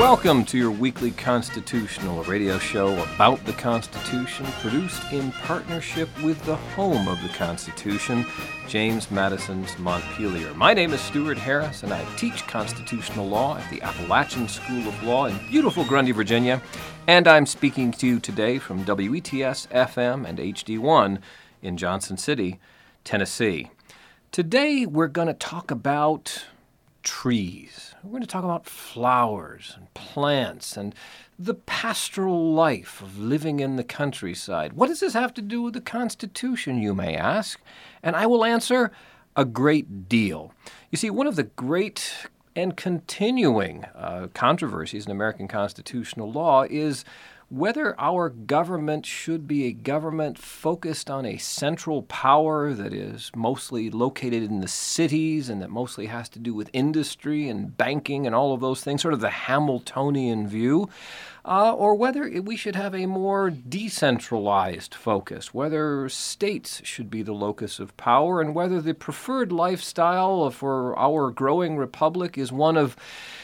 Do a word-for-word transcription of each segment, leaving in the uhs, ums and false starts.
Welcome to your weekly constitutional radio show about the Constitution, produced in partnership with the home of the Constitution, James Madison's Montpelier. My name is Stuart Harris, and I teach constitutional law at the Appalachian School of Law in beautiful Grundy, Virginia, and I'm speaking to you today from W E T S F M and H D one in Johnson City, Tennessee. Today we're going to talk about trees. We're going to talk about flowers and plants and the pastoral life of living in the countryside. What does this have to do with the Constitution, you may ask? And I will answer, a great deal. You see, one of the great and continuing uh, controversies in American constitutional law is whether our government should be a government focused on a central power that is mostly located in the cities and that mostly has to do with industry and banking and all of those things, sort of the Hamiltonian view, uh, or whether we should have a more decentralized focus, whether states should be the locus of power, and whether the preferred lifestyle for our growing republic is one of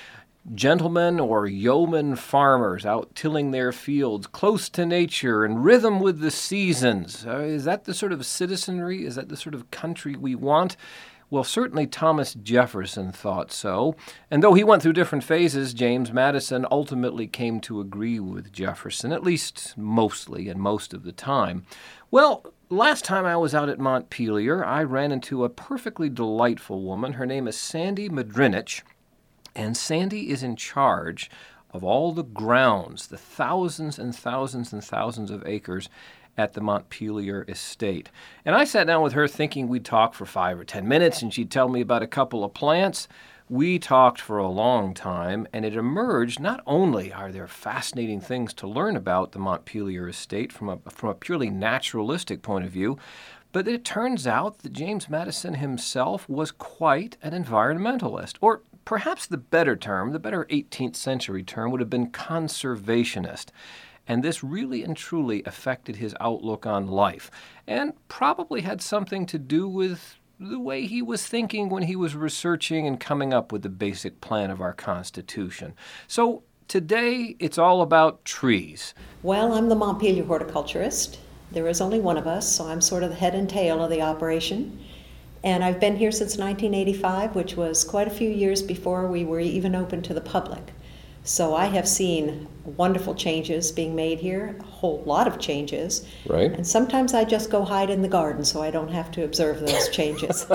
gentlemen or yeoman farmers out tilling their fields, close to nature and rhythm with the seasons. Uh, is that the sort of citizenry? Is that the sort of country we want? Well, certainly Thomas Jefferson thought so. And though he went through different phases, James Madison ultimately came to agree with Jefferson, at least mostly and most of the time. Well, last time I was out at Montpelier, I ran into a perfectly delightful woman. Her name is Sandy Madrinich. And Sandy is in charge of all the grounds, the thousands and thousands and thousands of acres at the Montpelier estate. And I sat down with her thinking we'd talk for five or ten minutes and she'd tell me about a couple of plants. We talked for a long time, and it emerged not only are there fascinating things to learn about the Montpelier estate from a, from a purely naturalistic point of view, but it turns out that James Madison himself was quite an environmentalist, or perhaps the better term, the better eighteenth century term, would have been conservationist. And this really and truly affected his outlook on life, and probably had something to do with the way he was thinking when he was researching and coming up with the basic plan of our Constitution. So today, it's all about trees. Well, I'm the Montpelier horticulturist. There is only one of us, so I'm sort of the head and tail of the operation. And I've been here since nineteen eighty-five, which was quite a few years before we were even open to the public. So I have seen wonderful changes being made here, a whole lot of changes. Right. And sometimes I just go hide in the garden so I don't have to observe those changes.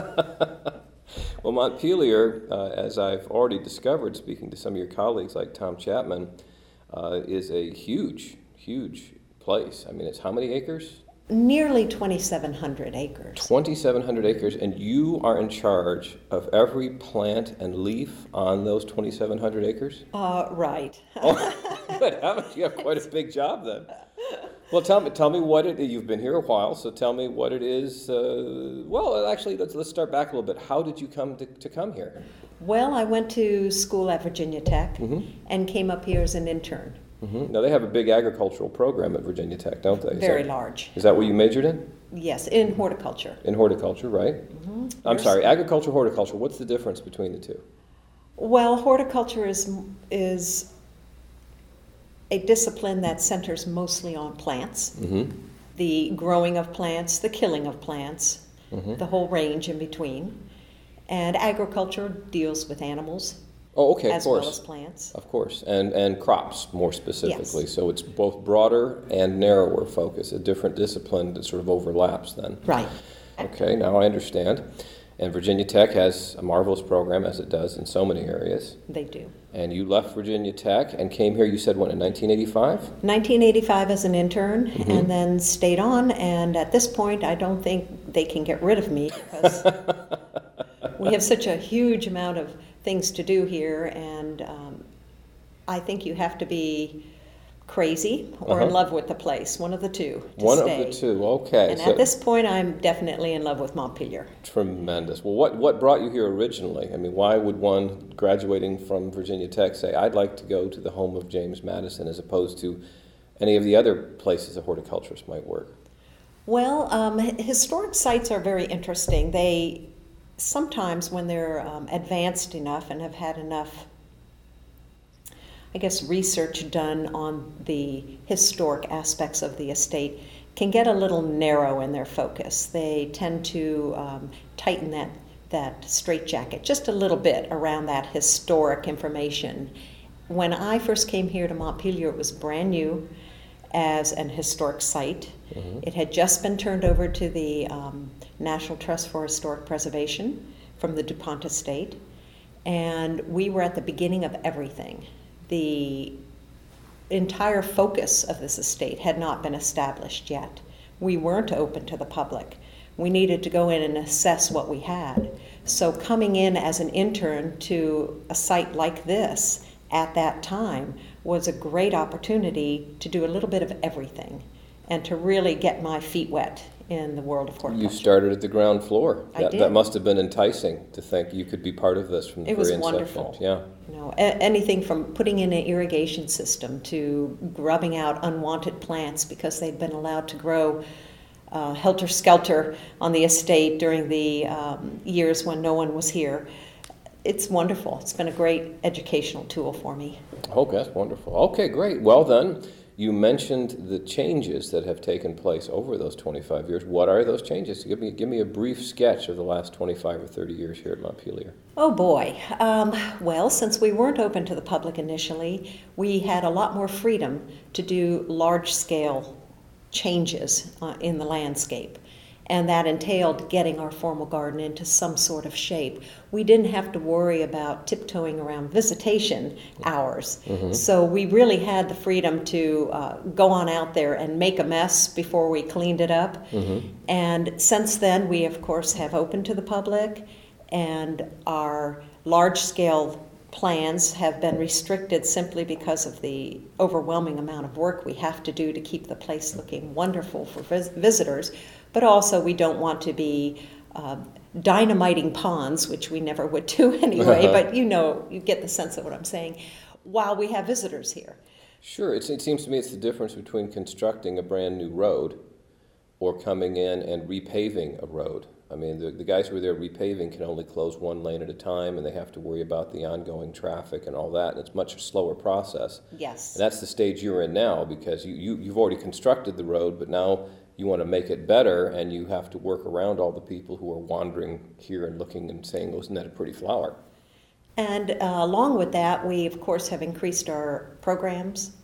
Well, Montpelier, uh, as I've already discovered, speaking to some of your colleagues like Tom Chapman, uh, is a huge, huge place. I mean, it's how many acres? Nearly twenty-seven hundred acres. twenty-seven hundred acres, and you are in charge of every plant and leaf on those twenty-seven hundred acres? Uh, right. Oh, good heavens, you have quite a big job then. Well, tell me, tell me what it is. You've been here a while, so tell me what it is. Uh, well, actually, let's let's start back a little bit. How did you come to, to come here? Well, I went to school at Virginia Tech mm-hmm. and came up here as an intern. Mm-hmm. Now, they have a big agricultural program at Virginia Tech, don't they? Is Very that, large. Is that what you majored in? Yes, in horticulture. In horticulture, right? Mm-hmm. I'm sorry, agriculture, horticulture. What's the difference between the two? Well, horticulture is is a discipline that centers mostly on plants, mm-hmm. the growing of plants, the killing of plants, mm-hmm. the whole range in between. And agriculture deals with animals. Oh, okay, as of course. well as plants. Of course, and and crops more specifically. Yes. So it's both broader and narrower focus, a different discipline that sort of overlaps then. Right. Okay, now I understand. And Virginia Tech has a marvelous program, as it does in so many areas. They do. And you left Virginia Tech and came here, you said, what, in nineteen eighty-five? nineteen eighty-five as an intern, mm-hmm. and then stayed on, and at this point I don't think they can get rid of me because we have such a huge amount of things to do here, and um, I think you have to be crazy or uh-huh. in love with the place, one of the two. To one stay. of the two, okay. And so at this point, I'm definitely in love with Montpelier. Tremendous. Well, what, what brought you here originally? I mean, why would one graduating from Virginia Tech say, I'd like to go to the home of James Madison, as opposed to any of the other places a horticulturist might work? Well, um, historic sites are very interesting. They sometimes, when they're um, advanced enough and have had enough I guess, research done on the historic aspects of the estate can get a little narrow in their focus. They tend to um, tighten that, that straitjacket just a little bit around that historic information. When I first came here to Montpelier, it was brand new as an historic site. Mm-hmm. It had just been turned over to the um, National Trust for Historic Preservation from the DuPont estate, and we were at the beginning of everything. The entire focus of this estate had not been established yet. We weren't open to the public. We needed to go in and assess what we had. So coming in as an intern to a site like this at that time was a great opportunity to do a little bit of everything and to really get my feet wet in the world of horticulture. You started at the ground floor. I that, did. That must have been enticing to think you could be part of this from the it very was inception. wonderful. Yeah. You know, a- anything from putting in an irrigation system to grubbing out unwanted plants because they'd been allowed to grow uh, helter-skelter on the estate during the um, years when no one was here. It's wonderful. It's been a great educational tool for me. Oh, that's wonderful. Okay, great. Well then, you mentioned the changes that have taken place over those twenty-five years. What are those changes? Give me, give me a brief sketch of the last twenty-five or thirty years here at Montpelier. Oh boy. Um, well, since we weren't open to the public initially, we had a lot more freedom to do large-scale changes uh, in the landscape. And that entailed getting our formal garden into some sort of shape. We didn't have to worry about tiptoeing around visitation hours. Mm-hmm. So we really had the freedom to uh, go on out there and make a mess before we cleaned it up. Mm-hmm. And since then, we, of course, have opened to the public, and our large-scale plans have been restricted simply because of the overwhelming amount of work we have to do to keep the place looking wonderful for vis- visitors. But also we don't want to be uh, dynamiting ponds, which we never would do anyway, uh-huh. But you know, you get the sense of what I'm saying, while we have visitors here. Sure. It's, it seems to me it's the difference between constructing a brand new road or coming in and repaving a road. I mean, the, the guys who are there repaving can only close one lane at a time, and they have to worry about the ongoing traffic and all that, and it's a much slower process. Yes. And that's the stage you're in now, because you, you, you've already constructed the road, but now you want to make it better, and you have to work around all the people who are wandering here and looking and saying, oh, isn't that a pretty flower? And uh, along with that, we, of course, have increased our programs,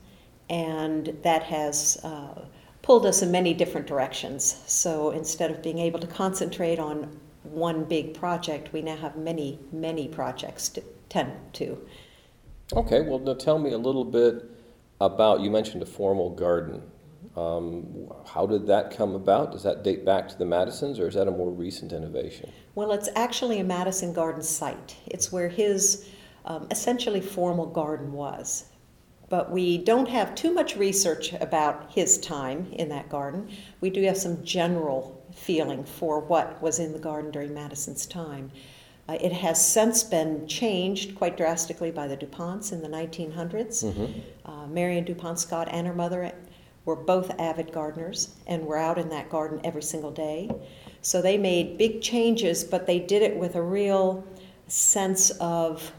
and that has uh, pulled us in many different directions. So instead of being able to concentrate on one big project, we now have many, many projects to tend to. Okay, well, now tell me a little bit about, you mentioned a formal garden. Um, how did that come about? Does that date back to the Madisons, or is that a more recent innovation? Well, it's actually a Madison garden site. It's where his um, essentially formal garden was. But we don't have too much research about his time in that garden. We do have some general feeling for what was in the garden during Madison's time. Uh, it has since been changed quite drastically by the DuPonts in the nineteen hundreds. Mm-hmm. Uh, Marion DuPont Scott and her mother were both avid gardeners and were out in that garden every single day. So they made big changes, but they did it with a real sense of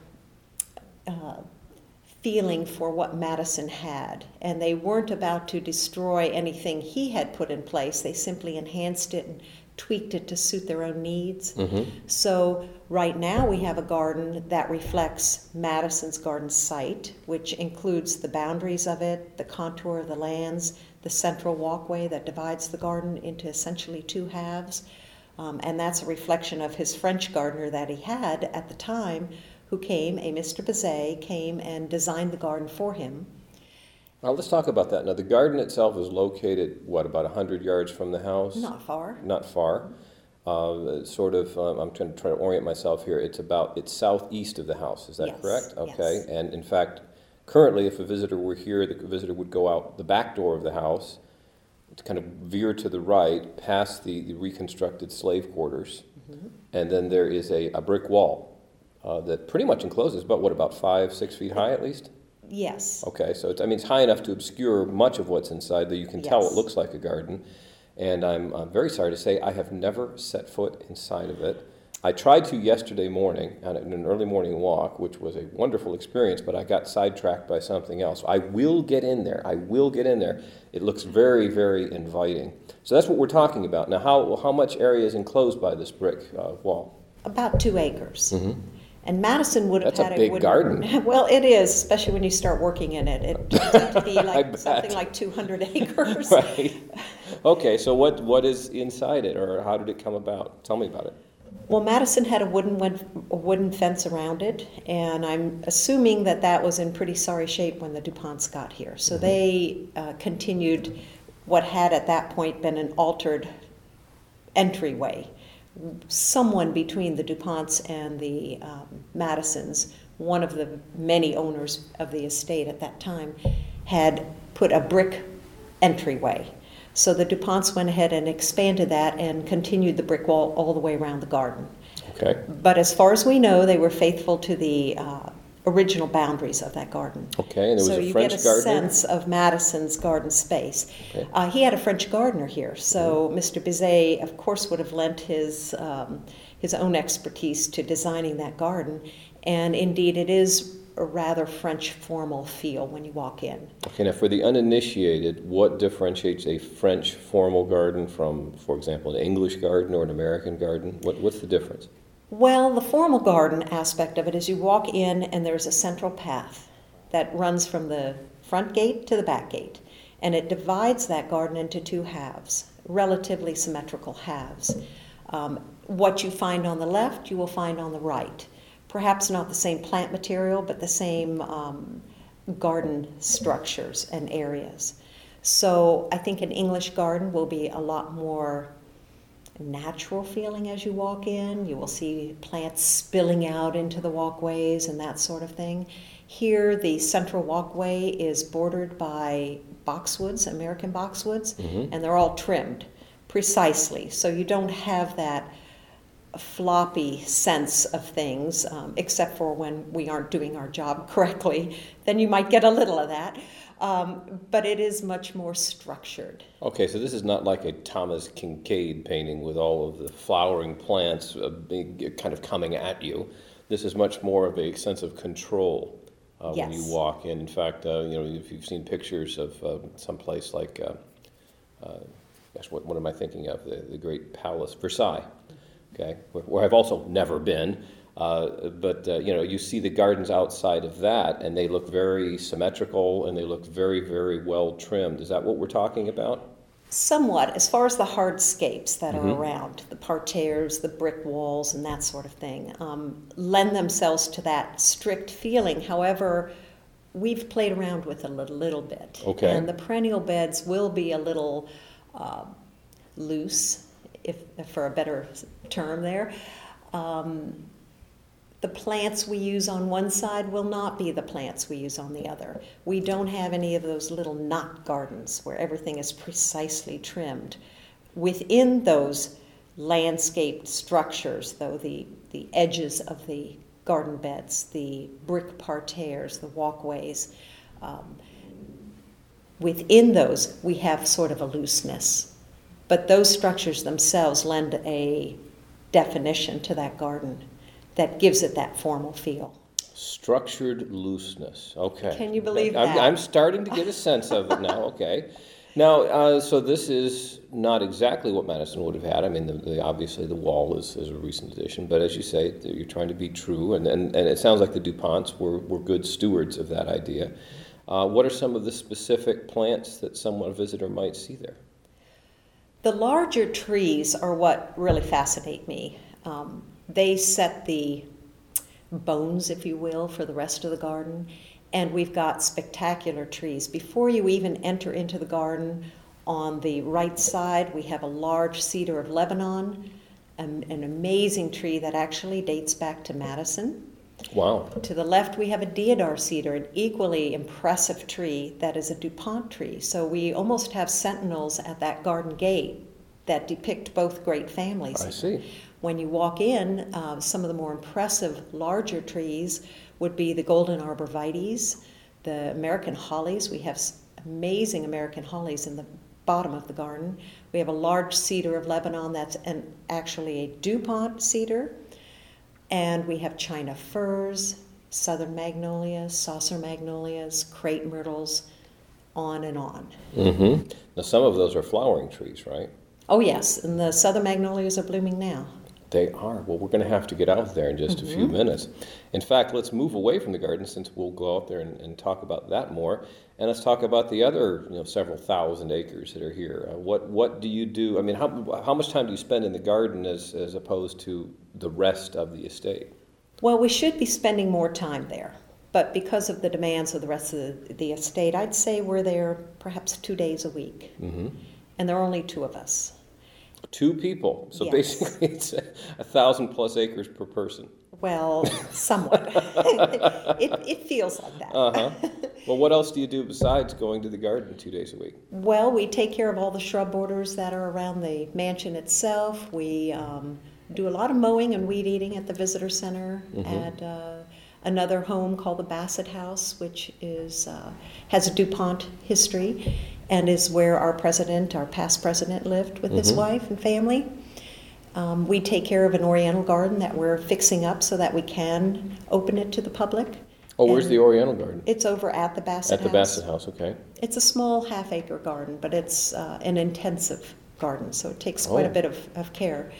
uh, feeling for what Madison had. And they weren't about to destroy anything he had put in place. They simply enhanced it and tweaked it to suit their own needs. Mm-hmm. So right now we have a garden that reflects Madison's garden site, which includes the boundaries of it, the contour of the lands, the central walkway that divides the garden into essentially two halves. Um, and that's a reflection of his French gardener that he had at the time, who came, a Mister Bazet, came and designed the garden for him. Well, let's talk about that. Now, the garden itself is located, what, about one hundred yards from the house? Not far. Not far. Uh, sort of, um, I'm trying to, try to orient myself here. It's about, it's southeast of the house, is that yes. correct? Okay. Yes. And in fact, currently, if a visitor were here, the visitor would go out the back door of the house, to kind of veer to the right, past the, the reconstructed slave quarters, mm-hmm. and then there is a, a brick wall uh, that pretty much encloses, but what, about five, six feet high at least? Yes. Okay, so it's, I mean, it's high enough to obscure much of what's inside, though you can yes. tell it looks like a garden. And I'm, I'm very sorry to say I have never set foot inside of it. I tried to yesterday morning on an early morning walk, which was a wonderful experience, but I got sidetracked by something else. I will get in there. I will get in there. It looks very, very inviting. So that's what we're talking about. Now, how how much area is enclosed by this brick uh, wall? About two acres. Mm-hmm. And Madison would have That's had a big wooden, garden. Well, it is, especially when you start working in it. It turns out to be like something like two hundred acres. Right. Okay, so what what is inside it, or how did it come about? Tell me about it. Well, Madison had a wooden a wooden fence around it, and I'm assuming that that was in pretty sorry shape when the DuPonts got here. So mm-hmm. they uh, continued what had at that point been an altered entryway. Someone between the DuPonts and the um, Madisons, one of the many owners of the estate at that time, had put a brick entryway. So the DuPonts went ahead and expanded that and continued the brick wall all the way around the garden. Okay. But as far as we know, they were faithful to the uh, original boundaries of that garden. Okay, and there was so a French gardener? So you get a sense of Madison's garden space. Okay. Uh, he had a French gardener here, so mm-hmm. Mister Bizet, of course, would have lent his um, his own expertise to designing that garden, and indeed it is a rather French formal feel when you walk in. Okay, now for the uninitiated, what differentiates a French formal garden from, for example, an English garden or an American garden? What, what's the difference? Well, the formal garden aspect of it is you walk in and there's a central path that runs from the front gate to the back gate, and it divides that garden into two halves, relatively symmetrical halves. Um, what you find on the left, you will find on the right. Perhaps not the same plant material, but the same um, garden structures and areas. So I think an English garden will be a lot more natural feeling as you walk in. You will see plants spilling out into the walkways and that sort of thing. Here, the central walkway is bordered by boxwoods, American boxwoods, mm-hmm. and they're all trimmed precisely. So you don't have that floppy sense of things, um, except for when we aren't doing our job correctly. Then you might get a little of that. Um, but it is much more structured. Okay, so this is not like a Thomas Kincaid painting with all of the flowering plants uh, being, kind of coming at you. This is much more of a sense of control uh, yes. when you walk in. In fact, uh, you know, if you've seen pictures of uh, some place like, uh, uh, gosh, what, what am I thinking of? The, the great palace, Versailles, okay, where, where I've also never been. Uh, but, uh, you know, you see the gardens outside of that, and they look very symmetrical, and they look very, very well trimmed. Is that what we're talking about? Somewhat, as far as the hardscapes that mm-hmm. are around, the parterres, the brick walls, and that sort of thing, um, lend themselves to that strict feeling. However, we've played around with it a little, little bit. Okay. And the perennial beds will be a little uh, loose, if, if for a better term there. Um, The plants we use on one side will not be the plants we use on the other. We don't have any of those little knot gardens where everything is precisely trimmed. Within those landscaped structures, though, the, the edges of the garden beds, the brick parterres, the walkways, um, within those we have sort of a looseness. But those structures themselves lend a definition to that garden that gives it that formal feel. Structured looseness. Okay. Can you believe I'm, that? I'm starting to get a sense of it now. Okay. Now, uh, so this is not exactly what Madison would have had. I mean, the, the, obviously the wall is, is a recent addition, but as you say, you're trying to be true, and, and, and it sounds like the DuPonts were, were good stewards of that idea. Uh, what are some of the specific plants that someone, a visitor, might see there? The larger trees are what really fascinate me. Um, They set the bones, if you will, for the rest of the garden. And we've got spectacular trees. Before you even enter into the garden, on the right side, we have a large cedar of Lebanon, an, an amazing tree that actually dates back to Madison. Wow. To the left, we have a deodar cedar, an equally impressive tree that is a DuPont tree. So we almost have sentinels at that garden gate that depict both great families. I see. When you walk in, uh, some of the more impressive, larger trees would be the golden arborvitaes, the American hollies. We have amazing American hollies in the bottom of the garden. We have a large cedar of Lebanon that's an, actually a DuPont cedar. And we have China firs, southern magnolias, saucer magnolias, crepe myrtles, on and on. Mm-hmm. Now, some of those are flowering trees, right? Oh, yes, and the southern magnolias are blooming now. They are. Well, we're going to have to get out there in just mm-hmm. a few minutes. In fact, let's move away from the garden, since we'll go out there and, and talk about that more. And let's talk about the other, you know, several thousand acres that are here. Uh, what what do you do? I mean, how how much time do you spend in the garden as as opposed to the rest of the estate? Well, we should be spending more time there, but because of the demands of the rest of the, the estate, I'd say we're there perhaps two days a week, mm-hmm. and there are only two of us. Two people, so yes. basically it's a, a thousand plus acres per person. Well, somewhat. it, it feels like that. Uh-huh. Well, what else do you do besides going to the garden two days a week? Well, we take care of all the shrub borders that are around the mansion itself. We um, do a lot of mowing and weed eating at the visitor center, mm-hmm. at uh, another home called the Bassett House, which is uh, has a DuPont history and is where our president, our past president, lived with mm-hmm. his wife and family. Um, we take care of an Oriental garden that we're fixing up so that we can open it to the public. Oh, where's and the Oriental garden? It's over at the Bassett House. At the Bassett House, okay. It's a small half-acre garden, but it's uh, an intensive garden, so it takes quite oh. a bit of, of care.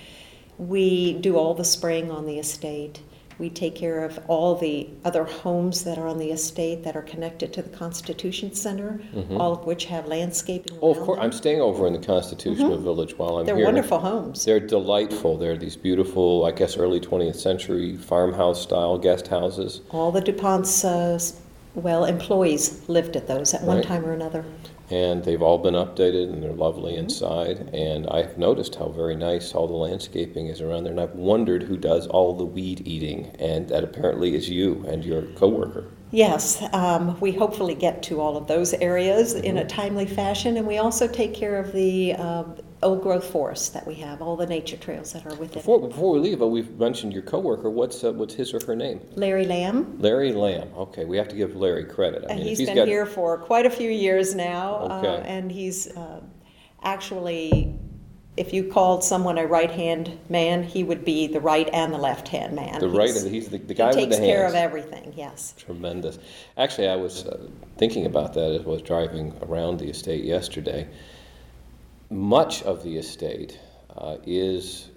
We do all the spraying on the estate. We take care of all the other homes that are on the estate that are connected to the Constitution Center, mm-hmm. all of which have landscaping around Oh, of course. them. I'm staying over in the Constitutional mm-hmm. Village while I'm They're here. They're wonderful homes. They're delightful. They're these beautiful, I guess, early twentieth century farmhouse-style guest houses. All the DuPont's, uh, well, employees lived at those at right. one time or another. And they've all been updated, and they're lovely mm-hmm. inside. And I've noticed how very nice all the landscaping is around there. And I've wondered who does all the weed eating, and that apparently is you and your coworker. Yes, um, we hopefully get to all of those areas mm-hmm. in a timely fashion, and we also take care of the uh, old growth forests that we have, all the nature trails that are within. Before, before we leave, uh, we've mentioned your coworker. What's uh, what's his or her name? Larry Lamb. Larry Lamb. Okay, we have to give Larry credit. I mean, he's, he's been got... here for quite a few years now, okay. uh, and he's uh, actually, if you called someone a right-hand man, he would be the right and the left-hand man. The he's, right, he's the, the guy with the hands. He takes care of everything, yes. Tremendous. Actually, I was uh, thinking about that as I was driving around the estate yesterday. Much of the estate uh, is,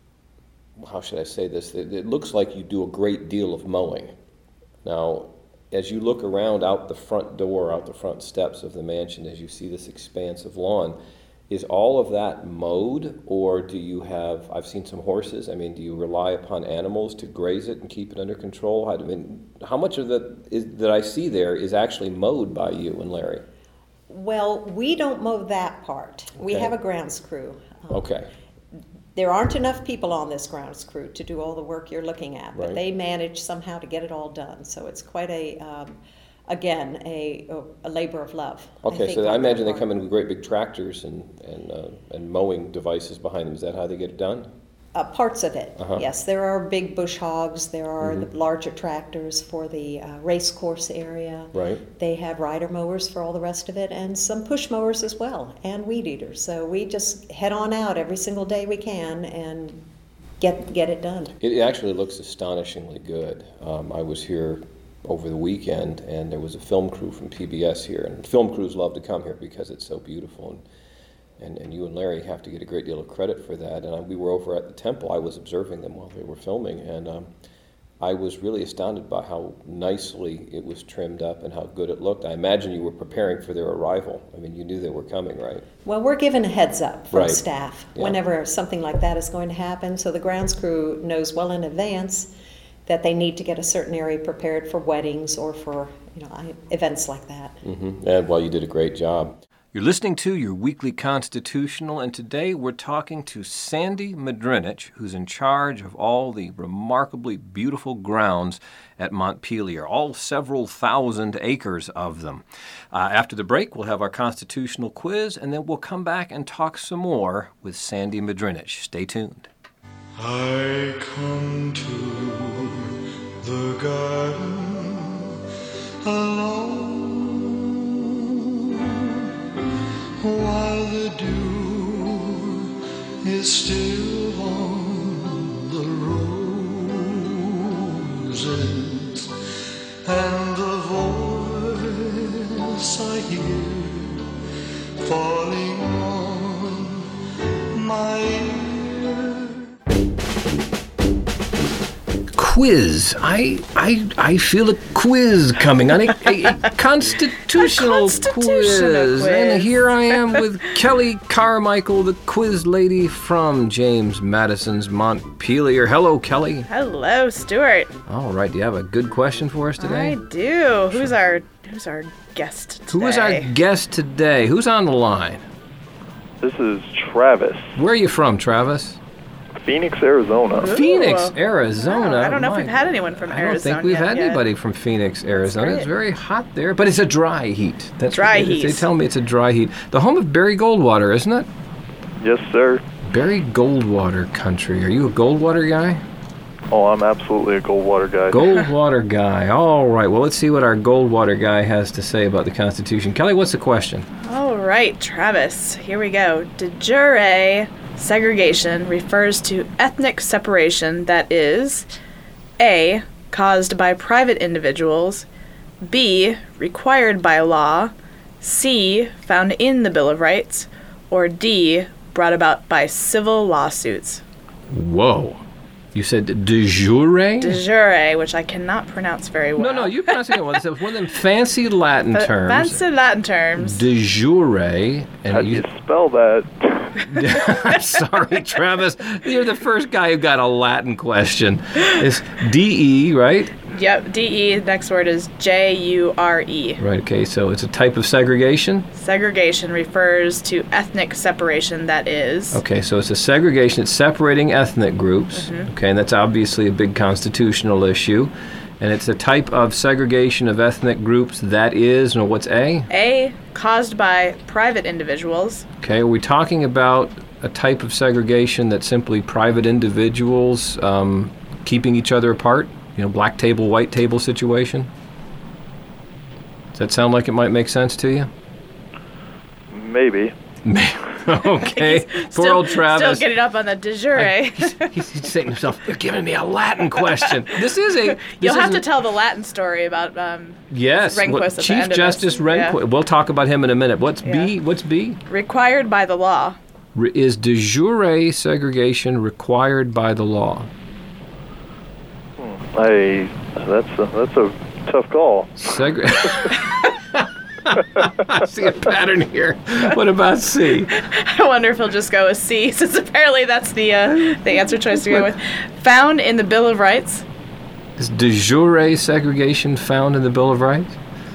how should I say this? It, it looks like you do a great deal of mowing. Now, as you look around out the front door, out the front steps of the mansion, as you see this expanse of lawn, is all of that mowed, or do you have, I've seen some horses, I mean, do you rely upon animals to graze it and keep it under control? I mean, how much of that is, that I see there is actually mowed by you and Larry? Well, we don't mow that part. Okay. We have a grounds crew. Um, okay. There aren't enough people on this grounds crew to do all the work you're looking at, but right. they manage somehow to get it all done. So it's quite a, um, again, a, a labor of love. Okay, I so I imagine they come in with great big tractors and and, uh, and mowing devices behind them. Is that how they get it done? Uh, parts of it, uh-huh. yes. There are big bush hogs. There are mm-hmm. the larger tractors for the uh, race course area. Right. They have rider mowers for all the rest of it, and some push mowers as well, and weed eaters. So we just head on out every single day we can and get get it done. It actually looks astonishingly good. Um, I was here over the weekend, and there was a film crew from P B S here, and film crews love to come here because it's so beautiful. And, And, and you and Larry have to get a great deal of credit for that. And I, we were over at the temple. I was observing them while they were filming, and um, I was really astounded by how nicely it was trimmed up and how good it looked. I imagine you were preparing for their arrival. I mean, you knew they were coming, right? Well, we're given a heads up from right. staff yeah. whenever something like that is going to happen. So the grounds crew knows well in advance that they need to get a certain area prepared for weddings or for you know events like that. Mm-hmm. And well, you did a great job. You're listening to your weekly Constitutional, and today we're talking to Sandy Madrinich, who's in charge of all the remarkably beautiful grounds at Montpelier, all several thousand acres of them. Uh, after the break, we'll have our Constitutional quiz, and then we'll come back and talk some more with Sandy Madrinich. Stay tuned. I come to the garden alone, while the dew is still on the rose. quiz. I I I feel a quiz coming on, a, a, a constitutional, A constitutional quiz. quiz. And here I am with Kelly Carmichael, the quiz lady from James Madison's Montpelier. Hello, Kelly. Hello, Stuart. All right, do you have a good question for us today? I do. Who's our Who's our guest today? Who is our guest today? Who's on the line? This is Travis, Where are you from, Travis? Phoenix, Arizona. Ooh. Phoenix, Arizona. I don't know if My- we've had anyone from I don't Arizona think we've yet. had anybody from Phoenix, Arizona. great. It's very hot there, but it's a dry heat. That's Dry what they, heat. They tell me it's a dry heat. The home of Barry Goldwater, isn't it? Yes, sir. Barry Goldwater country. Are you a Goldwater guy? Oh, I'm absolutely a Goldwater guy. Goldwater guy. All right. Well, let's see what our Goldwater guy has to say about the Constitution. Kelly, what's the question? All right, Travis. Here we go. De jure segregation refers to ethnic separation that is A. caused by private individuals, B. required by law, C. found in the Bill of Rights, or D. brought about by civil lawsuits. Whoa. You said de jure? De jure, which I cannot pronounce very well. No, no, you pronounce it well. It's one of them fancy Latin But terms. Fancy Latin terms. De jure. How And do you, you spell that? I'm sorry, Travis. You're the first guy who got a Latin question. It's D E, right? Yep, D E. Next word is J U R E. Right, okay, so it's a type of segregation? Segregation refers to ethnic separation that is. Okay, so it's a segregation. It's separating ethnic groups. Okay, and that's obviously a big constitutional issue. And it's a type of segregation of ethnic groups that is, no, what's A? A. Caused by private individuals. Okay, are we talking about a type of segregation that's simply private individuals um, keeping each other apart? You know, black table, white table situation? Does that sound like it might make sense to you? Maybe. Okay, poor Still, old Travis. Still getting up on the de jure. he's, he's saying to himself, "You're giving me a Latin question." This is a. This You'll have to isn't- tell the Latin story about um, Yes, Rehnquist what- at the Chief end of Justice this. Rehnquist. Yeah. We'll talk about him in a minute. What's B? Yeah. What's B? required by the law. Re- is de jure segregation required by the law? I. That's a, that's a tough call. Segre- I see a pattern here. What about C? I wonder if he'll just go with C, since apparently that's the uh, the answer choice to go with. Found in the Bill of Rights. Is de jure segregation found in the Bill of Rights?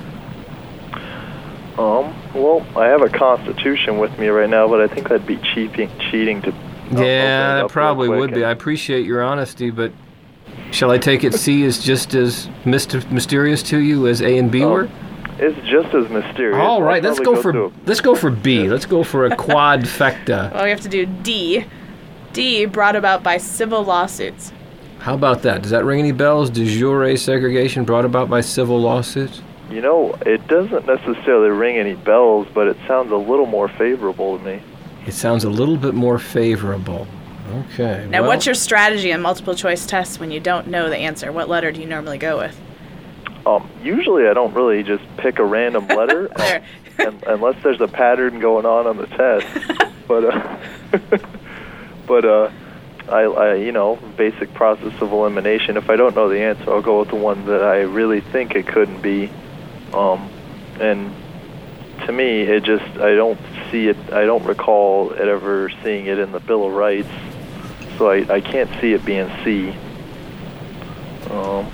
Um. Well, I have a Constitution with me right now, but I think that'd be cheating. Cheating to. I'll- I'll bring it Yeah, up that real probably quick would be. I and- appreciate your honesty, but shall I take it C is just as myst- mysterious to you as A and B Oh, were? It's just as mysterious. All right, I'll let's probably go for to a- let's go for B. Let's go for a quadfecta. Well, we have to do D. D. Brought about by civil lawsuits. How about that? Does that ring any bells? De jure segregation brought about by civil lawsuits? You know, it doesn't necessarily ring any bells, but it sounds a little more favorable to me. It sounds a little bit more favorable. Okay. Now, well, what's your strategy in multiple choice tests when you don't know the answer? What letter do you normally go with? Um, usually I don't really just pick a random letter There. um, un- unless there's a pattern going on on the test. But uh, but uh, I, I you know basic process of elimination. If I don't know the answer, I'll go with the one that I really think it couldn't be. Um, and to me, it just I don't see it. I don't recall it ever seeing it in the Bill of Rights. So I, I can't see it being C. Um,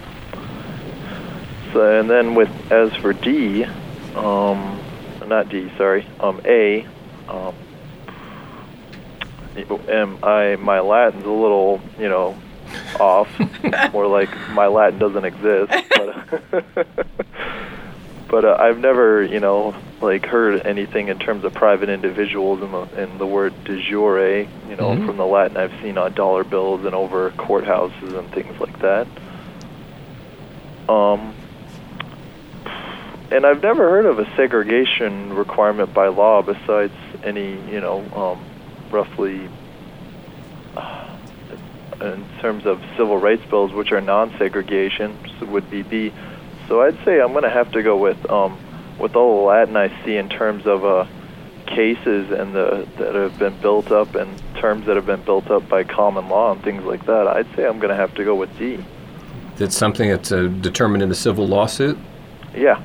so and then with as for D, um, not D, sorry, um, A, um, am I my Latin's a little, you know, off. More like my Latin doesn't exist. But, but uh, I've never, you know, like heard anything in terms of private individuals in the in the word de jure. You know, Mhm. from the Latin I've seen on dollar bills and over courthouses and things like that. Um, and I've never heard of a segregation requirement by law besides any, you know, um, roughly uh, in terms of civil rights bills, which are non-segregation, so would be B. So I'd say I'm going to have to go with um, with all the Latin I see in terms of uh, cases and the that have been built up and terms that have been built up by common law and things like that. I'd say I'm going to have to go with D. That's something that's uh, determined in a civil lawsuit? Yeah,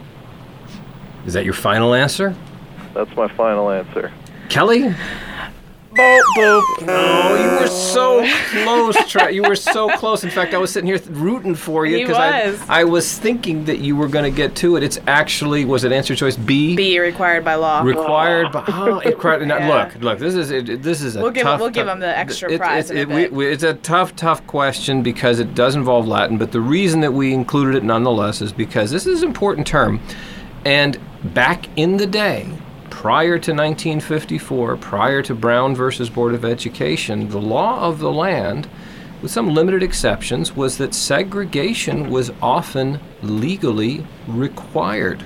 Is that your final answer? that's my final answer. Kelly? Boop, boop. Oh, you were so close. Tra- you were so close. In fact, I was sitting here th- rooting for you He I, was. I was thinking that you were going to get to it. It's actually, was it answer choice B? B, required by law. Required by, oh, it, required- now, Yeah. look, look, this is, it, this is a We'll give tough, him- we'll give tough- him the extra it- prize It, in a it, bit. we- it's a tough, tough question because it does involve Latin, but the reason that we included it nonetheless is because this is an important term. And back in the day, prior to nineteen fifty-four, prior to Brown versus Board of Education, the law of the land, with some limited exceptions, was that segregation was often legally required.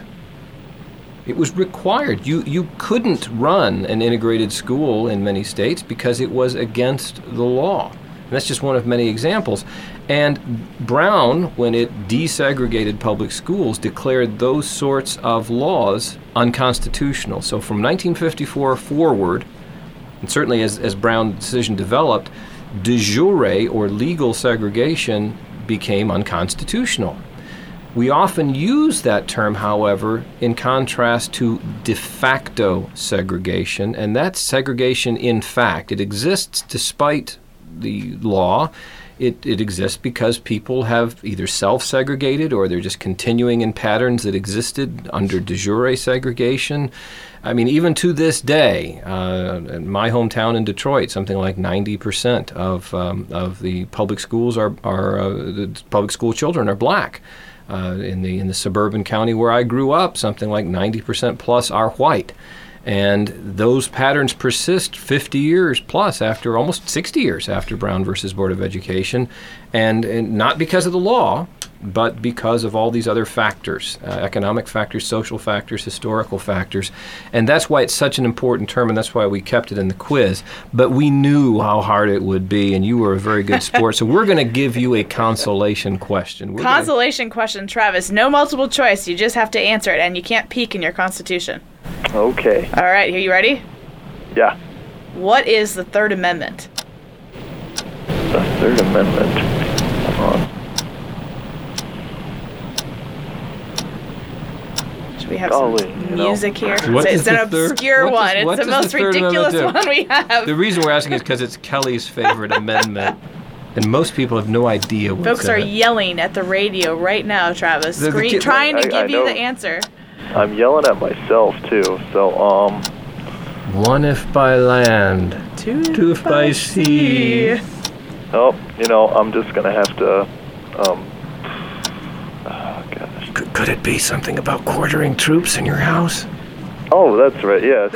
It was required. You you couldn't run an integrated school in many states because it was against the law. And that's just one of many examples. And Brown, when it desegregated public schools, declared those sorts of laws unconstitutional. So from nineteen fifty-four forward, and certainly as, as Brown's decision developed, de jure, or legal segregation, became unconstitutional. We often use that term, however, in contrast to de facto segregation, and that's segregation in fact. It exists despite the law. It, it exists because people have either self-segregated or they're just continuing in patterns that existed under de jure segregation. I mean, even to this day, uh, in my hometown in Detroit, something like ninety percent of um, of the public schools are, are uh, the public school children are black. Uh, in the in the suburban county where I grew up, something like ninety percent plus are white. And those patterns persist fifty years plus after, almost sixty years after Brown versus Board of Education, and, and not because of the law, but because of all these other factors, uh, economic factors, social factors, historical factors. And that's why it's such an important term, and that's why we kept it in the quiz. But we knew how hard it would be, and you were a very good sport, so we're going to give you a consolation question. We're gonna- Consolation question, Travis. No multiple choice. You just have to answer it, and you can't peek in your Constitution. Okay. All right, are you ready? Yeah. What is the Third Amendment? The Third Amendment. Hold on. Should we have Golly, some you know. music here? What it's is an the third- obscure what one. does- it's what the does the most Third ridiculous Amendment do? one we have. The reason we're asking is because it's Kelly's favorite amendment, and most people have no idea what's Folks in are it. yelling at the radio right now, Travis, The- the screen, kid- trying to I- I give you know. the answer. I'm yelling at myself too. So um, One if by land, Two, two if by sea. oh, you know, I'm just gonna have to. Um, oh gosh. Could, could it be something about quartering troops in your house? Oh, that's right. Yes.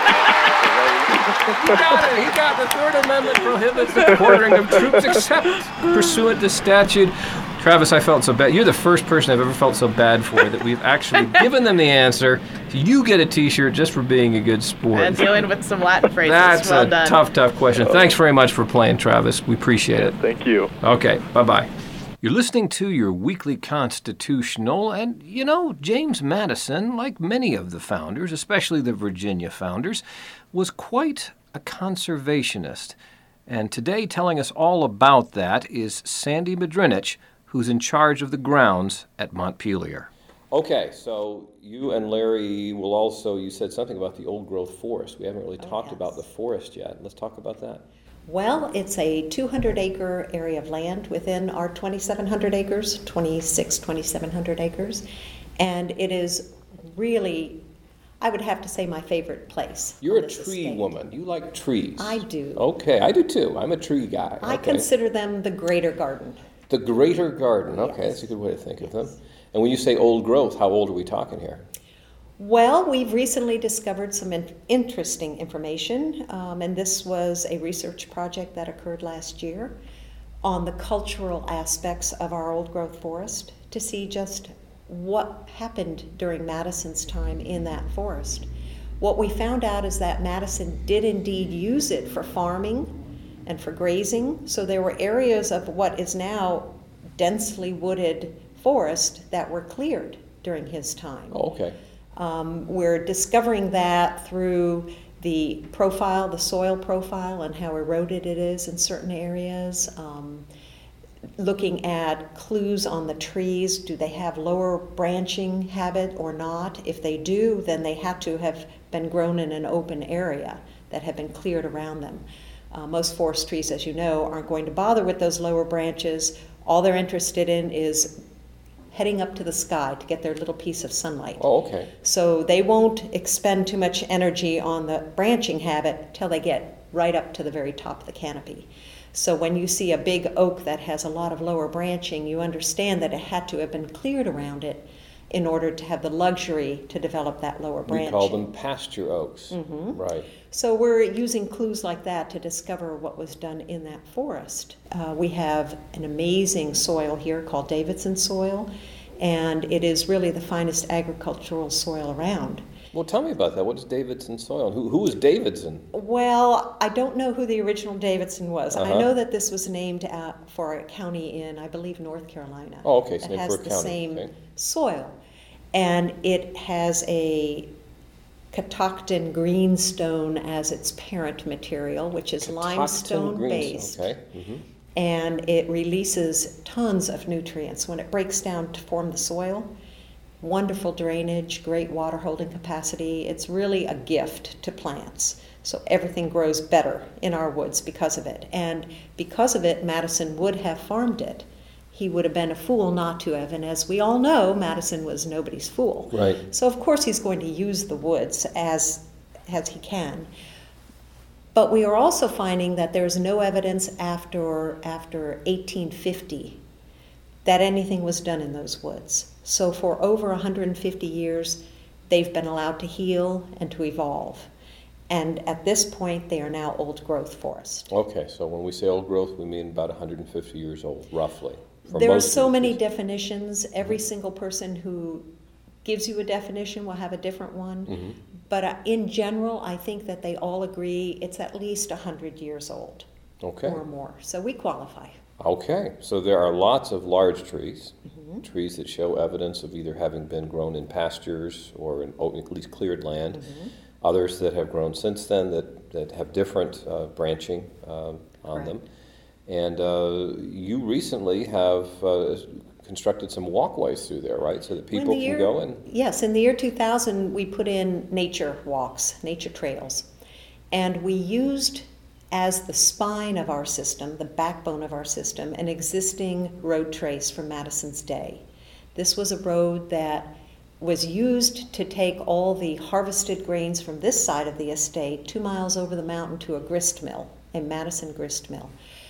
He got it. He got the Third Amendment prohibits the quartering of troops except pursuant to statute. Travis, I felt so bad. You're the first person I've ever felt so bad for that we've actually given them the answer. You get a T-shirt just for being a good sport. And dealing with some Latin phrases. That's well a done. tough, tough question. Thanks very much for playing, Travis. We appreciate it. Thank you. Okay, bye-bye. You're listening to your weekly constitutional, and, you know, James Madison, like many of the founders, especially the Virginia founders, was quite a conservationist. And today, telling us all about that is Sandy Madrinich, who's in charge of the grounds at Montpelier. Okay, so you and Larry will also, you said something about the old-growth forest. We haven't really Oh, talked yes. about the forest yet. Let's talk about that. Well, it's a two hundred acre area of land within our twenty-seven hundred acres, twenty-six, twenty-seven hundred acres. And it is really, I would have to say, my favorite place. You're on a this tree estate. woman. You like trees. I do. Okay, I do too. I'm a tree guy. I okay. consider them the greater garden. The greater garden. Okay, that's a good way to think of them. And when you say old growth, how old are we talking here? Well, we've recently discovered some in- interesting information, um, and this was a research project that occurred last year on the cultural aspects of our old growth forest to see just what happened during Madison's time in that forest. What we found out is that Madison did indeed use it for farming and for grazing, so there were areas of what is now densely wooded forest that were cleared during his time. Oh, okay. Um, we're discovering that through the profile, the soil profile, and how eroded it is in certain areas. Um, looking at clues on the trees. Do they have lower branching habit or not? If they do, then they have to have been grown in an open area that have been cleared around them. Uh, most forest trees, as you know, aren't going to bother with those lower branches. All they're interested in is heading up to the sky to get their little piece of sunlight. Oh, okay. So they won't expend too much energy on the branching habit till they get right up to the very top of the canopy. So when you see a big oak that has a lot of lower branching, you understand that it had to have been cleared around it in order to have the luxury to develop that lower branch. We call them pasture oaks. Mm-hmm. Right. So we're using clues like that to discover what was done in that forest. Uh, we have an amazing soil here called Davidson soil, and it is really the finest agricultural soil around. Well, tell me about that. What is Davidson soil? Who, who is Davidson? Well, I don't know who the original Davidson was. Uh-huh. I know that this was named uh, for a county in, I believe, North Carolina. Oh, okay. It's that named has for a the county. same Okay. soil. And it has a Catoctin greenstone as its parent material, which is Catoctin limestone greenstone, based. Okay. Mm-hmm. And it releases tons of nutrients when it breaks down to form the soil. Wonderful drainage, great water holding capacity. It's really a gift to plants. So everything grows better in our woods because of it. And because of it, Madison would have farmed it. He would have been a fool not to have. And as we all know, Madison was nobody's fool. Right. So of course he's going to use the woods as, as he can. But we are also finding that there's no evidence after, after eighteen fifty that anything was done in those woods. So for over one hundred fifty years, they've been allowed to heal and to evolve. And at this point, they are now old growth forest. Okay, so when we say old growth, we mean about one hundred fifty years old, roughly. for There are most so of the many trees. definitions. Every single person who gives you a definition will have a different one. Mm-hmm. But uh, in general, I think that they all agree it's at least one hundred years old Okay. or more. So we qualify. Okay, so there are lots of large trees, Mm-hmm. trees that show evidence of either having been grown in pastures or in o- at least cleared land. Mm-hmm. Others that have grown since then that, that have different uh, branching um, on Right. them. And uh, you recently have uh, constructed some walkways through there, right? So that When people the can year- go and. Yes, in the year two thousand, we put in nature walks, nature trails. And we used as the spine of our system, the backbone of our system, an existing road trace from Madison's day. This was a road that was used to take all the harvested grains from this side of the estate two miles over the mountain to a grist mill, a Madison grist mill.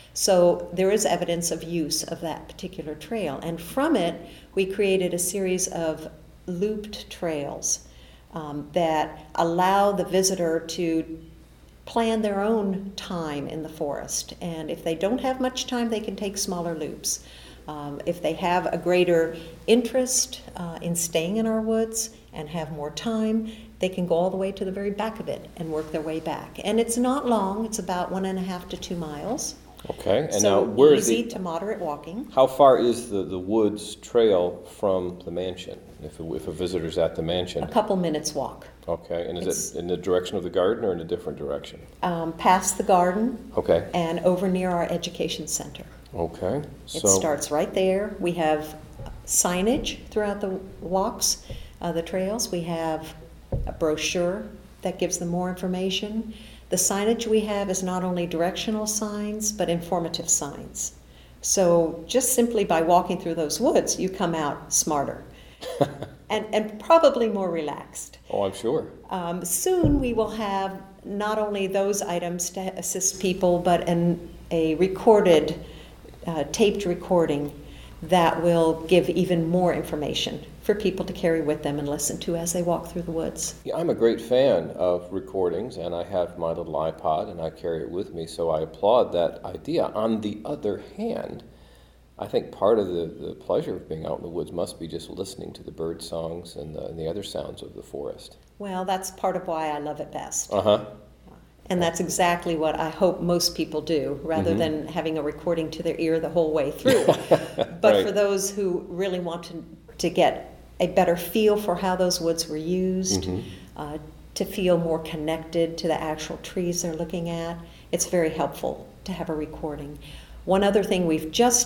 So there is evidence of use of that particular trail. And from it, we created a series of looped trails um, that allow the visitor to plan their own time in the forest. And if they don't have much time, they can take smaller loops. Um, if they have a greater interest uh, in staying in our woods and have more time, they can go all the way to the very back of it and work their way back. And it's not long, it's about one and a half to two miles. Okay, and so now where is easy the, to moderate walking. how far is the, the woods trail from the mansion? If a, if a visitor's at the mansion? A couple minutes walk. Okay, and is It's- it in the direction of the garden or in a different direction? Um, past the garden Okay, and over near our education center. okay. It So, starts right there. We have signage throughout the walks, uh, the trails. We have a brochure that gives them more information. The signage we have is not only directional signs, but informative signs. So just simply by walking through those woods, you come out smarter and, and probably more relaxed. oh, I'm sure. Um, soon we will have not only those items to assist people, but an, a recorded, uh, taped recording that will give even more information for people to carry with them and listen to as they walk through the woods. Yeah, I'm a great fan of recordings, and I have my little iPod, and I carry it with me, so I applaud that idea. On the other hand, I think part of the, the pleasure of being out in the woods must be just listening to the bird songs and the, and the other sounds of the forest. Well, that's part of why I love it best. Uh-huh. And that's exactly what I hope most people do, rather Mm-hmm. than having a recording to their ear the whole way through. But Right. for those who really want to, to get a better feel for how those woods were used, Mhm. uh, to feel more connected to the actual trees they're looking at, it's very helpful to have a recording. One other thing we've just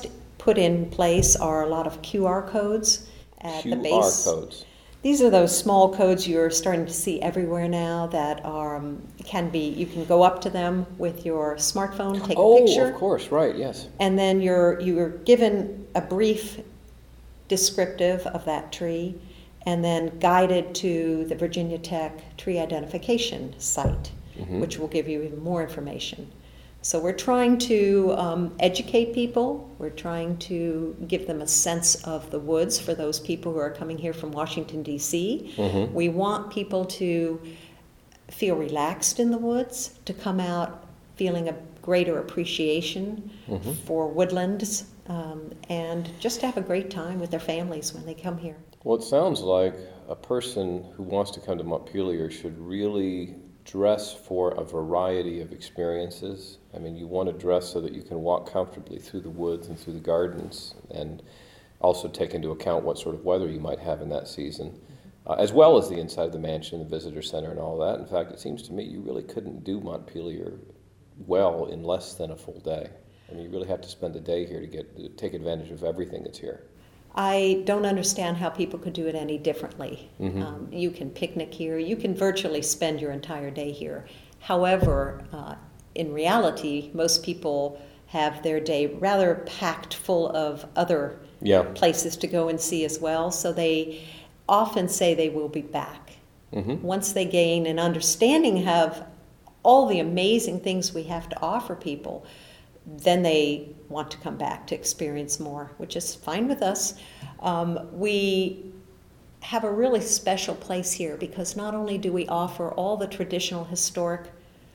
put in place are a lot of Q R codes at Q R the base. codes. These are those small codes you're starting to see everywhere now that are, um, can be, you can go up to them with your smartphone, take oh, a picture. Of course, right, yes. And then you're, you're given a brief descriptive of that tree and then guided to the Virginia Tech tree identification site, mm-hmm. which will give you even more information. So we're trying to um, educate people. We're trying to give them a sense of the woods for those people who are coming here from Washington, D C Mm-hmm. We want people to feel relaxed in the woods, to come out feeling a greater appreciation mm-hmm. for woodlands, um, and just to have a great time with their families when they come here. Well, it sounds like a person who wants to come to Montpelier should really dress for a variety of experiences. I mean, you want to dress so that you can walk comfortably through the woods and through the gardens, and also take into account what sort of weather you might have in that season, uh, as well as the inside of the mansion, the visitor center, and all that. In fact, it seems to me you really couldn't do Montpelier well in less than a full day. I mean, you really have to spend a day here to get to take advantage of everything that's here. I don't understand how people could do it any differently. Mm-hmm. Um, you can picnic here. You can virtually spend your entire day here. However, uh, in reality, most people have their day rather packed full of other yeah. places to go and see as well. So they often say they will be back. Mm-hmm. Once they gain an understanding of all the amazing things we have to offer people, then they want to come back to experience more, which is fine with us. Um, we have a really special place here because not only do we offer all the traditional historic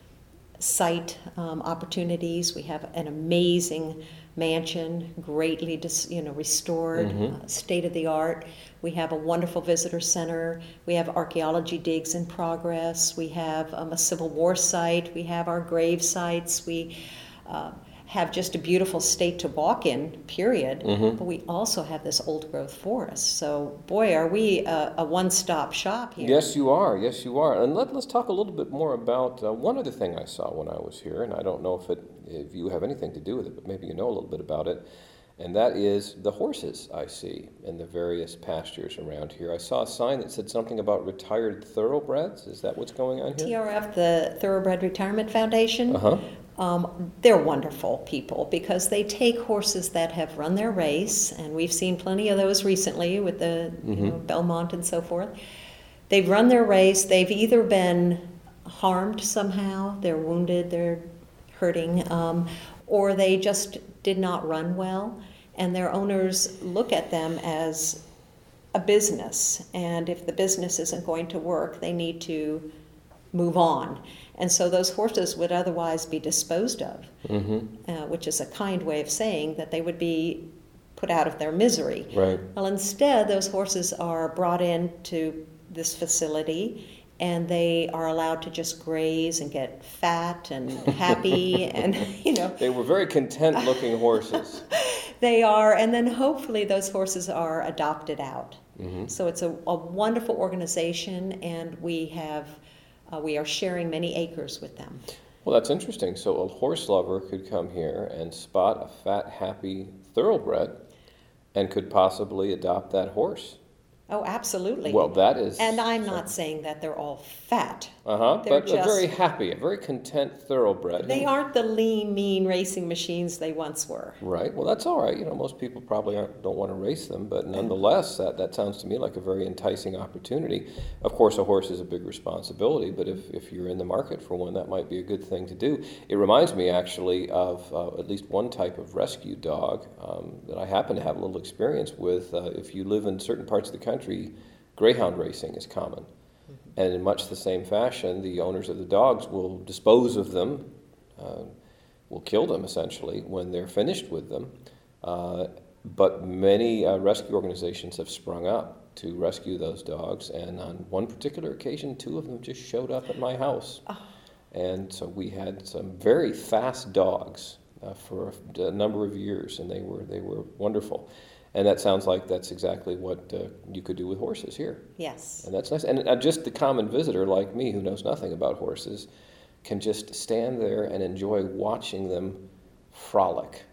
site um, opportunities, we have an amazing mansion, greatly dis, you know, restored, mm-hmm. uh, state-of-the-art. We have a wonderful visitor center. We have archaeology digs in progress. We have um, a Civil War site. We have our grave sites. We uh, have just a beautiful state to walk in, period, mm-hmm. but we also have this old-growth forest. So, boy, are we a, a one-stop shop here. Yes, you are. Yes, you are. And let, let's talk a little bit more about uh, one other thing I saw when I was here, and I don't know if it, if you have anything to do with it, but maybe you know a little bit about it, and that is the horses I see in the various pastures around here. I saw a sign that said something about retired thoroughbreds. Is that what's going on here? T R F, the Thoroughbred Retirement Foundation. Uh-huh. Um, they're wonderful people because they take horses that have run their race, and we've seen plenty of those recently with the mm-hmm. you know, Belmont and so forth. They've run their race. They've either been harmed somehow, they're wounded, they're hurting, um, or they just did not run well, and their owners look at them as a business, and if the business isn't going to work, they need to move on. And so those horses would otherwise be disposed of, mm-hmm. uh, which is a kind way of saying that they would be put out of their misery. Right. Well, instead, those horses are brought into this facility, and they are allowed to just graze and get fat and happy, and, you know. They were very content-looking horses. They are, and then hopefully those horses are adopted out. Mm-hmm. So it's a, a wonderful organization, and we have... Uh, we are sharing many acres with them. Well, that's interesting. So a horse lover could come here and spot a fat, happy thoroughbred and could possibly adopt that horse. Oh, absolutely. Well, that is... And I'm not saying that they're all fat. Uh-huh, they're but just, a very happy, a very content thoroughbred. They aren't the lean, mean racing machines they once were. Right. Well, that's all right. You know, most people probably aren't, don't want to race them, but nonetheless, that, that sounds to me like a very enticing opportunity. Of course, a horse is a big responsibility, but if, if you're in the market for one, that might be a good thing to do. It reminds me, actually, of uh, at least one type of rescue dog um, that I happen to have a little experience with. Uh, if you live in certain parts of the country, greyhound racing is common. And in much the same fashion, the owners of the dogs will dispose of them, uh, will kill them essentially when they're finished with them. Uh, but many uh, rescue organizations have sprung up to rescue those dogs, and on one particular occasion, two of them just showed up at my house. Oh. And so we had some very fast dogs uh, for a, a number of years, and they were they were wonderful. And that sounds like that's exactly what uh, you could do with horses here. Yes. And that's nice. And uh, just the common visitor like me who knows nothing about horses can just stand there and enjoy watching them frolic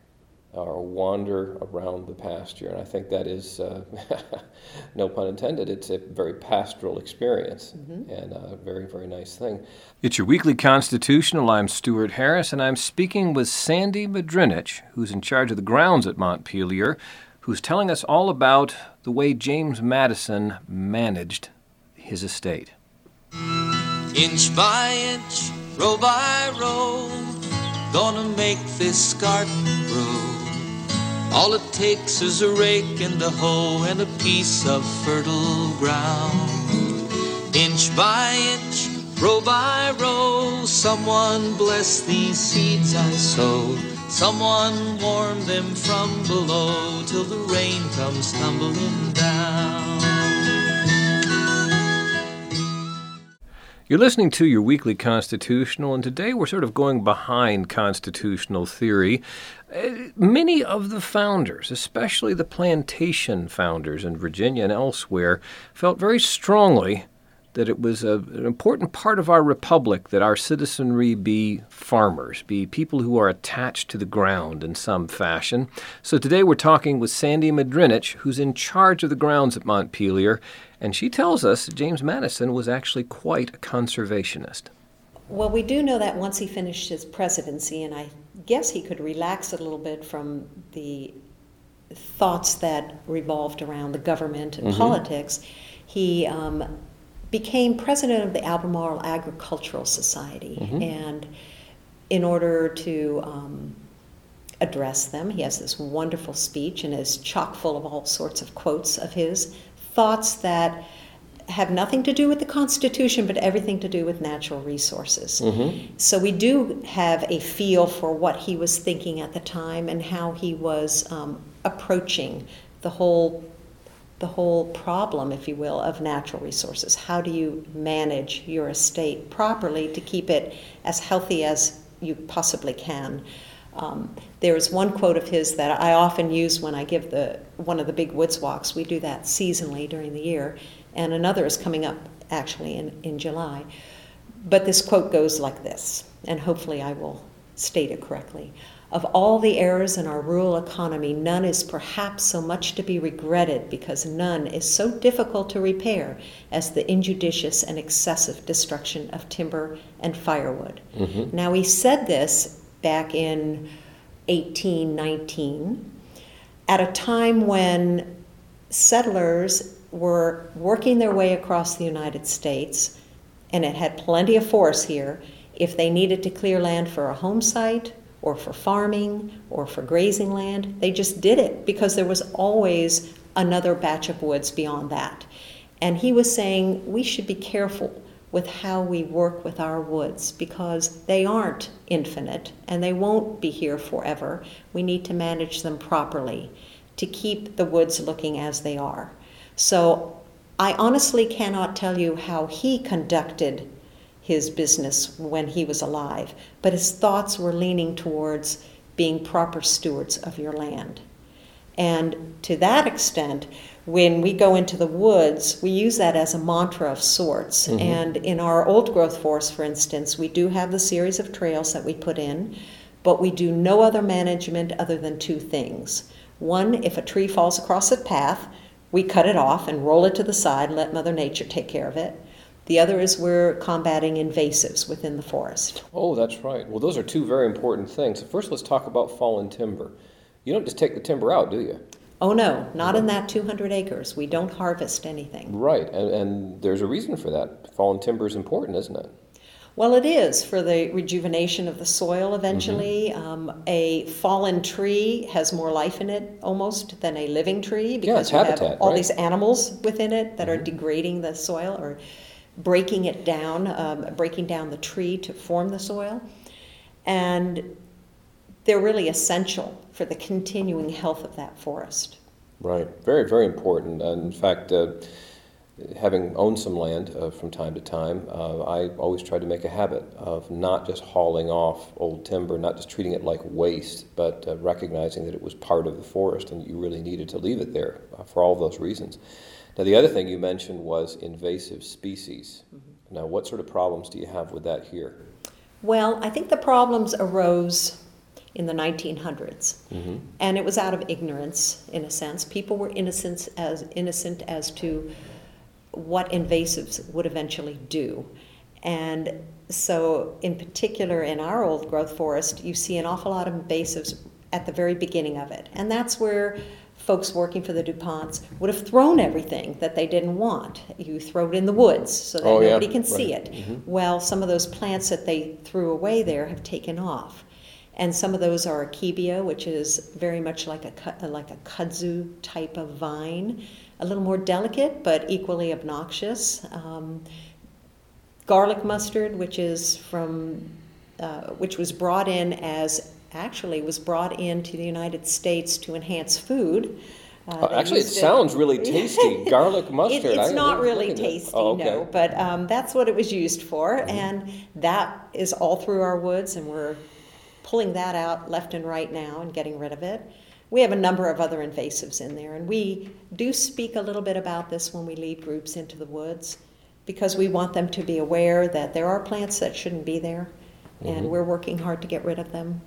or wander around the pasture. And I think that is, uh, no pun intended, it's a very pastoral experience, mm-hmm. and a very, very nice thing. It's your weekly Constitutional. I'm Stuart Harris, and I'm speaking with Sandy Madrinich, who's in charge of the grounds at Montpelier, who's telling us all about the way James Madison managed his estate. Inch by inch, row by row, gonna make this garden grow. All it takes is a rake and a hoe and a piece of fertile ground. Inch by inch, row by row, someone bless these seeds I sowed. Someone warm them from below till the rain comes tumbling down. You're listening to your weekly Constitutional, and today we're sort of going behind constitutional theory. Uh, many of the founders, especially the plantation founders in Virginia and elsewhere, felt very strongly that it was a, an important part of our republic that our citizenry be farmers, be people who are attached to the ground in some fashion. So today we're talking with Sandy Madrinich, who's in charge of the grounds at Montpelier, and she tells us that James Madison was actually quite a conservationist. Well, we do know that once he finished his presidency, and I guess he could relax a little bit from the thoughts that revolved around the government and mm-hmm. politics, he um, became president of the Albemarle Agricultural Society. Mm-hmm. And in order to um, address them, he has this wonderful speech and is chock full of all sorts of quotes of his, thoughts that have nothing to do with the Constitution, but everything to do with natural resources. Mm-hmm. So we do have a feel for what he was thinking at the time and how he was um, approaching the whole the whole problem, if you will, of natural resources. How do you manage your estate properly to keep it as healthy as you possibly can? Um, there is one quote of his that I often use when I give the one of the big woods walks. We do that seasonally during the year, and another is coming up actually in, in July. But this quote goes like this, and hopefully I will state it correctly. Of all the errors in our rural economy, none is perhaps so much to be regretted because none is so difficult to repair as the injudicious and excessive destruction of timber and firewood. Mm-hmm. Now, he said this back in eighteen nineteen at a time when settlers were working their way across the United States, and it had plenty of force here. If they needed to clear land for a home site, or for farming, or for grazing land, they just did it because there was always another batch of woods beyond that. And he was saying we should be careful with how we work with our woods because they aren't infinite and they won't be here forever. We need to manage them properly to keep the woods looking as they are. So I honestly cannot tell you how he conducted his business when he was alive, but his thoughts were leaning towards being proper stewards of your land. And to that extent, when we go into the woods, we use that as a mantra of sorts. Mm-hmm. And in our old growth forest, for instance, we do have the series of trails that we put in, but we do no other management other than two things. One, if a tree falls across a path, we cut it off and roll it to the side and let Mother Nature take care of it. The other is we're combating invasives within the forest. Oh, that's right. Well, those are two very important things. First, let's talk about fallen timber. You don't just take the timber out, do you? Oh, no, not in that two hundred acres. We don't harvest anything. Right, and, and there's a reason for that. Fallen timber is important, isn't it? Well, it is for the rejuvenation of the soil eventually. Mm-hmm. Um, a fallen tree has more life in it almost than a living tree because yeah, you habitat, have all right? these animals within it that mm-hmm. are degrading the soil or breaking it down, um, breaking down the tree to form the soil. And they're really essential for the continuing health of that forest. Right, very, very important. And in fact, uh, having owned some land uh, from time to time, uh, I always tried to make a habit of not just hauling off old timber, not just treating it like waste, but uh, recognizing that it was part of the forest and you really needed to leave it there uh, for all those reasons. Now, the other thing you mentioned was invasive species. Mm-hmm. Now, what sort of problems do you have with that here? Well, I think the problems arose in the nineteen hundreds. Mm-hmm. And it was out of ignorance, in a sense. People were innocent as, innocent as to what invasives would eventually do. And so, in particular, in our old growth forest, you see an awful lot of invasives at the very beginning of it. And that's where folks working for the DuPonts would have thrown everything that they didn't want. You throw it in the woods so that Oh, yeah. nobody can Right. see it. Mm-hmm. Well, some of those plants that they threw away there have taken off. And some of those are akebia, which is very much like a ku- like a kudzu type of vine, a little more delicate but equally obnoxious. Um, garlic mustard, which is from, uh, which was brought in as actually was brought into the United States to enhance food. Uh, Uh, they actually, it used sounds really tasty. Garlic mustard. It, it's I- not I'm really looking at- tasty, Oh, okay. no, but um, that's what it was used for, Mm-hmm. and that is all through our woods, and we're pulling that out left and right now and getting rid of it. We have a number of other invasives in there, and we do speak a little bit about this when we lead groups into the woods, because we want them to be aware that there are plants that shouldn't be there, and Mhm. we're working hard to get rid of them.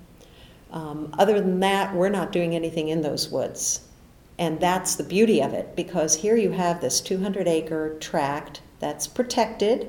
Um, other than that, we're not doing anything in those woods. And that's the beauty of it, because here you have this two hundred acre tract that's protected.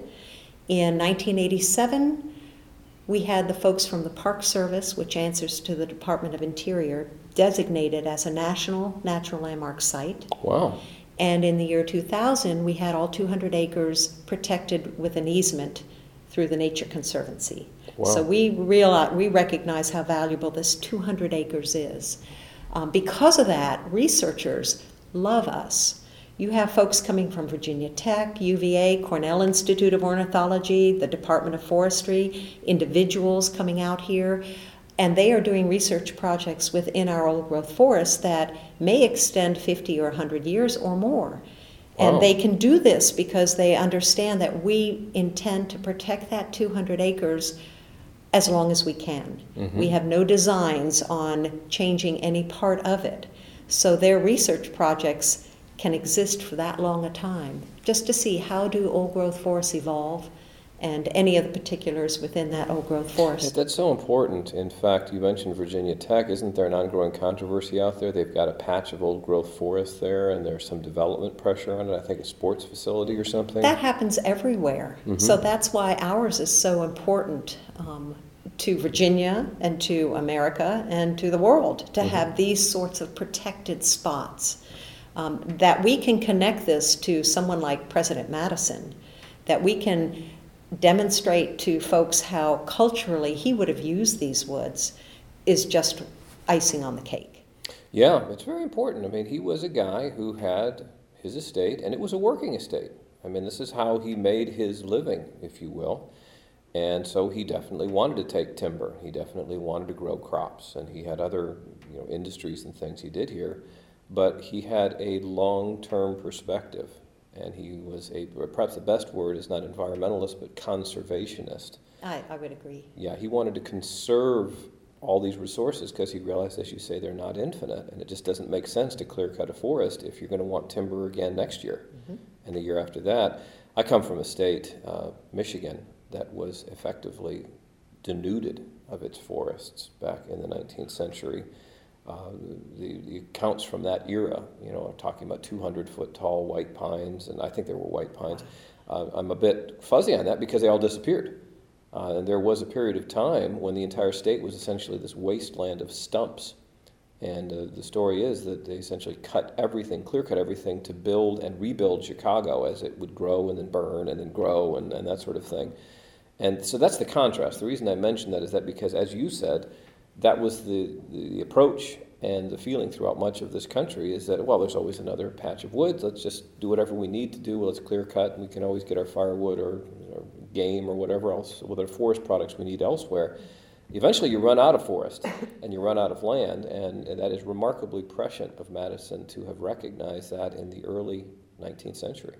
In nineteen eighty-seven, we had the folks from the Park Service, which answers to the Department of Interior, designated as a National Natural Landmark Site. Wow. And in the year two thousand, we had all two hundred acres protected with an easement through the Nature Conservancy. Wow. So we realize, we recognize how valuable this two hundred acres is. Um, because of that, researchers love us. You have folks coming from Virginia Tech, U V A, Cornell Institute of Ornithology, the Department of Forestry, individuals coming out here, and they are doing research projects within our old growth forests that may extend fifty or one hundred years or more. Wow. And they can do this because they understand that we intend to protect that two hundred acres as long as we can. Mhm. We have no designs on changing any part of it. So their research projects can exist for that long a time, just to see how do old growth forests evolve and any of the particulars within that old growth Yeah, forest. that's so important. In fact, you mentioned Virginia Tech. Isn't there an ongoing controversy out there? They've got a patch of old growth forest there, and there's some development pressure on it. I think a sports facility or something. That happens everywhere. Mhm. So that's why ours is so important um, to Virginia and to America and to the world to Mhm. have these sorts of protected spots. Um, that we can connect this to someone like President Madison, that we can demonstrate to folks how culturally he would have used these woods is just icing on the cake. Yeah, it's very important. I mean, he was a guy who had his estate, and it was a working estate. I mean, this is how he made his living, if you will. And so he definitely wanted to take timber. He definitely wanted to grow crops, and he had other, you know, industries and things he did here. But he had a long-term perspective, and he was a, perhaps the best word is not environmentalist, but conservationist. I, I would agree. Yeah, he wanted to conserve all these resources because he realized, as you say, they're not infinite, and it just doesn't make sense to clear cut a forest if you're going to want timber again next year Mm-hmm. and the year after that. I come from a state, uh, Michigan, that was effectively denuded of its forests back in the nineteenth century. Uh, the, the accounts from that era, you know, are talking about two hundred foot tall white pines, and I think there were white pines. Uh, I'm a bit fuzzy on that because they all disappeared. Uh, and there was a period of time when the entire state was essentially this wasteland of stumps. And uh, the story is that they essentially cut everything, clear cut everything to build and rebuild Chicago as it would grow and then burn and then grow and, and that sort of thing. And so that's the contrast. The reason I mention that is that because, as you said, that was the, the approach and the feeling throughout much of this country is that, well, there's always another patch of woods. Let's just do whatever we need to do. Well, let's clear cut, and we can always get our firewood or, or game or whatever else, whatever forest products we need elsewhere. Eventually, you run out of forest, and you run out of land, and, and that is remarkably prescient of Madison to have recognized that in the early nineteenth century.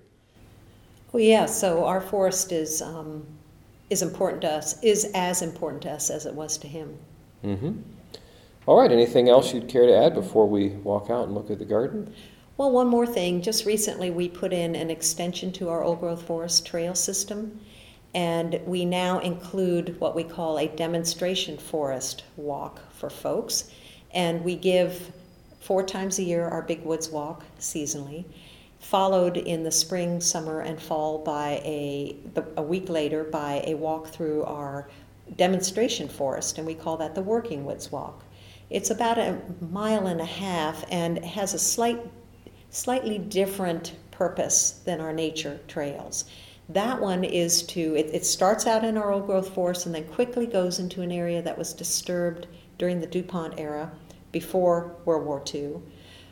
Well, yeah, so our forest is, um, is important to us, is as important to us as it was to him. Mm-hmm. All right, anything else you'd care to add before we walk out and look at the garden? Well, one more thing. Just recently we put in an extension to our old growth forest trail system, and we now include what we call a demonstration forest walk for folks. And we give four times a year our Big Woods Walk seasonally, followed in the spring, summer, and fall by a, a week later by a walk through our demonstration forest, and we call that the Working Woods Walk. It's about a mile and a half and has a slight, slightly different purpose than our nature trails. That one is to, it, it starts out in our old growth forest and then quickly goes into an area that was disturbed during the DuPont era before World War Two,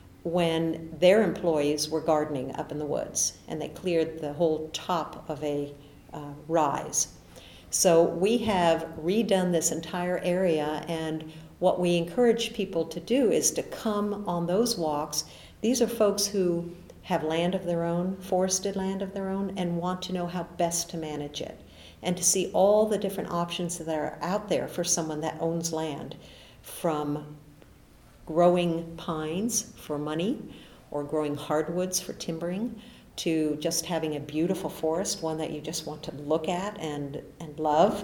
when their employees were gardening up in the woods and they cleared the whole top of a uh, rise. So we have redone this entire area, and what we encourage people to do is to come on those walks. These are folks who have land of their own, forested land of their own, and want to know how best to manage it, and to see all the different options that are out there for someone that owns land, from growing pines for money or growing hardwoods for timbering, to just having a beautiful forest, one that you just want to look at and, and love,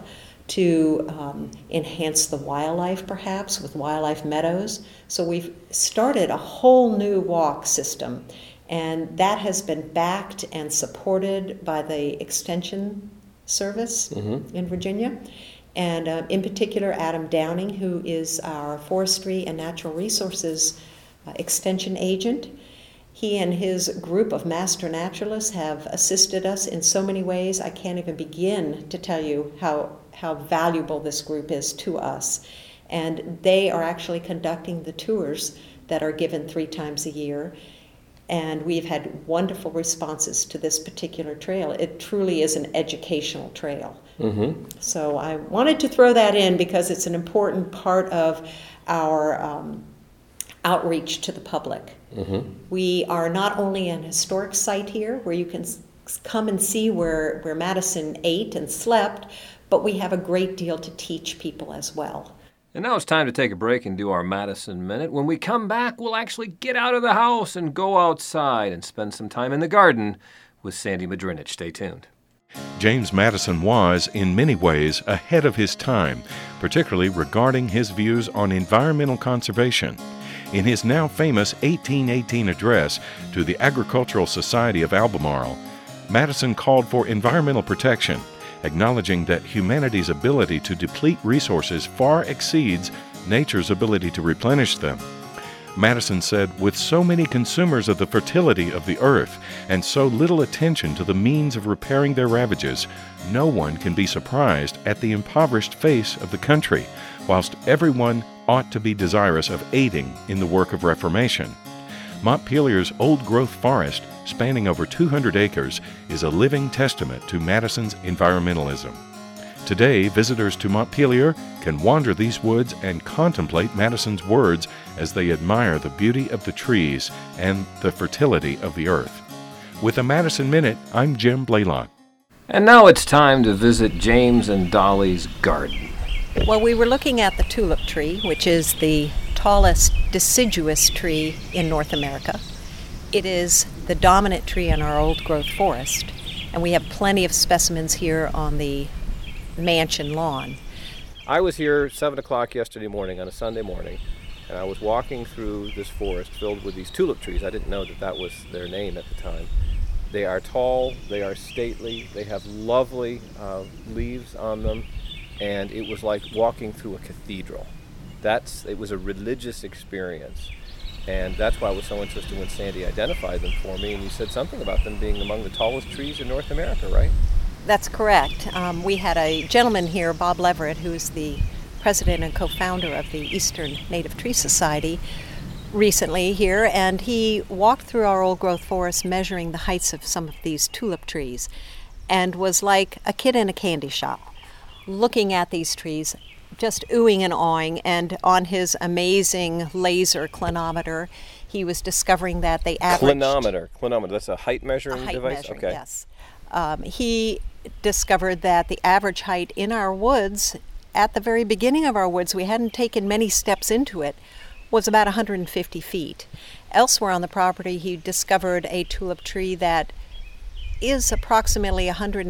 to um, enhance the wildlife perhaps with wildlife meadows. So we've started a whole new walk system, and that has been backed and supported by the Extension Service mm-hmm. in Virginia. And uh, in particular, Adam Downing, who is our Forestry and Natural Resources uh, Extension agent. He and his group of master naturalists have assisted us in so many ways. I can't even begin to tell you how, how valuable this group is to us. And they are actually conducting the tours that are given three times a year. And we've had wonderful responses to this particular trail. It truly is an educational trail. Mm-hmm. So I wanted to throw that in because it's an important part of our um, outreach to the public. Mm-hmm. We are not only an historic site here where you can s- come and see where, where Madison ate and slept, but we have a great deal to teach people as well. And now it's time to take a break and do our Madison Minute. When we come back, we'll actually get out of the house and go outside and spend some time in the garden with Sandy Madrinich. Stay tuned. James Madison was, in many ways, ahead of his time, particularly regarding his views on environmental conservation. In his now famous eighteen eighteen address to the Agricultural Society of Albemarle, Madison called for environmental protection, acknowledging that humanity's ability to deplete resources far exceeds nature's ability to replenish them. Madison said, with so many consumers of the fertility of the earth and so little attention to the means of repairing their ravages, no one can be surprised at the impoverished face of the country, whilst everyone ought to be desirous of aiding in the work of reformation. Montpelier's old-growth forest, spanning over two hundred acres, is a living testament to Madison's environmentalism. Today, visitors to Montpelier can wander these woods and contemplate Madison's words as they admire the beauty of the trees and the fertility of the earth. With a Madison Minute, I'm Jim Blaylock. And now it's time to visit James and Dolly's garden. Well, we were looking at the tulip tree, which is the tallest deciduous tree in North America. It is the dominant tree in our old-growth forest, and we have plenty of specimens here on the mansion lawn. I was here seven o'clock yesterday morning on a Sunday morning, and I was walking through this forest filled with these tulip trees. I didn't know that that was their name at the time. They are tall, they are stately, they have lovely uh, leaves on them, and it was like walking through a cathedral. That's, it was a religious experience, and that's why I was so interested when Sandy identified them for me, and you said something about them being among the tallest trees in North America, right? That's correct. Um, we had a gentleman here, Bob Leverett, who is the president and co-founder of the Eastern Native Tree Society, recently here, and he walked through our old-growth forest measuring the heights of some of these tulip trees and was like a kid in a candy shop, looking at these trees, just oohing and awing, and on his amazing laser clinometer, he was discovering that they averaged... Clinometer, clinometer, that's a height measuring a height device? Measuring, okay. Yes. Um, he discovered that the average height in our woods, at the very beginning of our woods, we hadn't taken many steps into it, was about one hundred fifty feet. Elsewhere on the property, he discovered a tulip tree that is approximately one hundred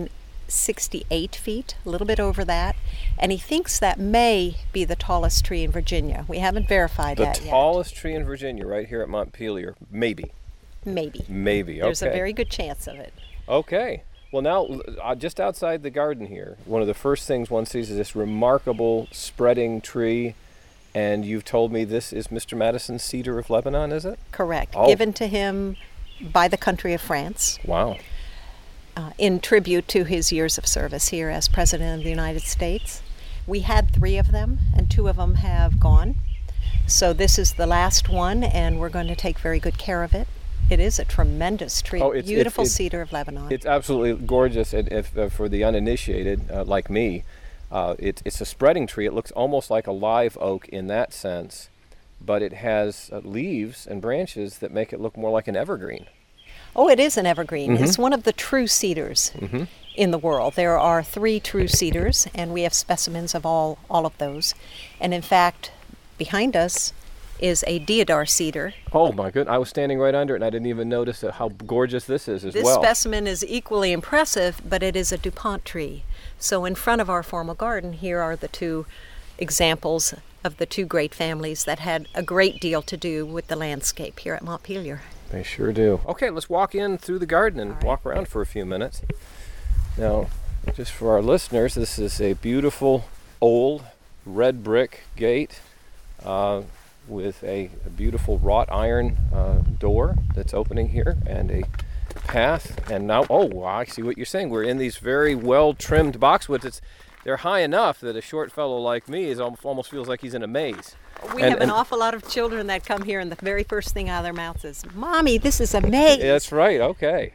sixty-eight feet, a little bit over that, and he thinks that may be the tallest tree in Virginia. We haven't verified The that yet. tallest tree in Virginia, right here at Montpelier. Maybe. Maybe. Maybe, okay. There's a very good chance of it. Okay. Well, now, uh, just outside the garden here, one of the first things one sees is this remarkable spreading tree, and you've told me this is Mister Madison's cedar of Lebanon, is it? Correct. Oh. Given to him by the country of France. Wow. Uh, in tribute to his years of service here as President of the United States. We had three of them, and two of them have gone. So this is the last one, and we're going to take very good care of it. It is a tremendous tree, Oh, it's- beautiful it's- it's- cedar of Lebanon. It's absolutely gorgeous, and if uh, for the uninitiated, uh, like me, uh, it, it's a spreading tree. It looks almost like a live oak in that sense, but it has uh, leaves and branches that make it look more like an evergreen. Oh, it is an evergreen. Mm-hmm. It's one of the true cedars in the world. There are three true cedars, and we have specimens of all, all of those. And in fact, behind us is a deodar cedar. Oh my goodness, I was standing right under it and I didn't even notice that how gorgeous this is as This well. specimen is equally impressive, but it is a DuPont tree. So in front of our formal garden, here are the two examples of the two great families that had a great deal to do with the landscape here at Montpelier. They sure do. Okay, let's walk in through the garden and All right. walk around for a few minutes. Now, just for our listeners, this is a beautiful old red brick gate uh, with a, a beautiful wrought iron uh, door that's opening here and a path. And now, oh, wow, I see what you're saying. We're in these very well-trimmed boxwoods. It's, they're high enough that a short fellow like me is almost, almost feels like he's in a maze. We And- have an and- awful lot of children that come here, and the very first thing out of their mouths is, "Mommy, this is a maze." Yeah, that's right, okay.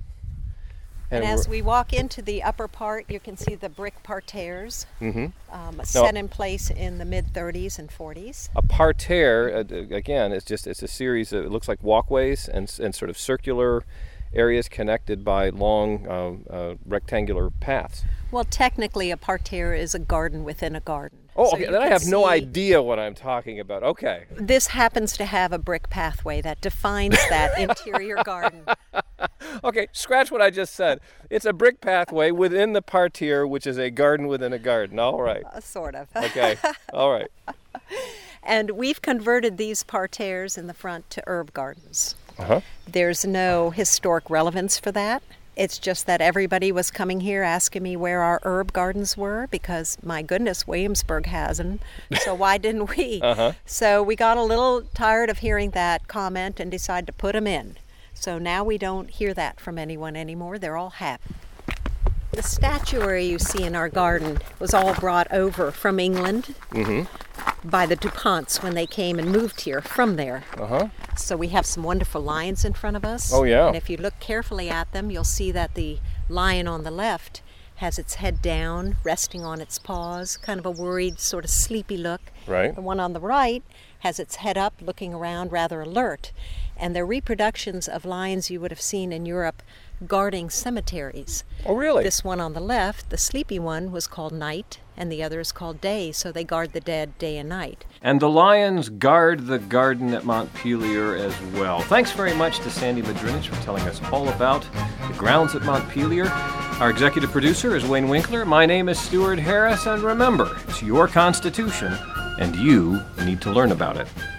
And, as we're- we walk into the upper part, you can see the brick parterres Mhm. um, set in place in the mid thirties and forties. A parterre, uh, d- again, it's just it's a series of, it looks like walkways and, s- and sort of circular areas connected by long uh, uh, rectangular paths. Well, technically, a parterre is a garden within a garden. Oh, So okay, you then I can have no see idea what I'm talking about. Okay. This happens to have a brick pathway that defines that interior garden. Okay, scratch what I just said. It's a brick pathway within the parterre, which is a garden within a garden. All right. Uh, sort of. Okay. All right. And we've converted these parterres in the front to herb gardens. Uh-huh. There's no historic relevance for that. It's just that everybody was coming here asking me where our herb gardens were because, my goodness, Williamsburg has them. So why didn't we? Uh-huh. So we got a little tired of hearing that comment and decided to put them in. So now we don't hear that from anyone anymore. They're all happy. The statuary you see in our garden was all brought over from England by the DuPonts when they came and moved here from there. Uh-huh. So we have some wonderful lions in front of us. Oh, yeah. And if you look carefully at them, you'll see that the lion on the left has its head down, resting on its paws, kind of a worried, sort of sleepy look. Right. The one on the right has its head up, looking around, rather alert. And they're reproductions of lions you would have seen in Europe guarding cemeteries. Oh, really? This one on the left, the sleepy one, was called Night, and the other is called Day, so they guard the dead day and night. And the lions guard the garden at Montpelier as well. Thanks very much to Sandy Madrinich for telling us all about the grounds at Montpelier. Our executive producer is Wayne Winkler. My name is Stuart Harris, and remember, it's your Constitution, and you need to learn about it.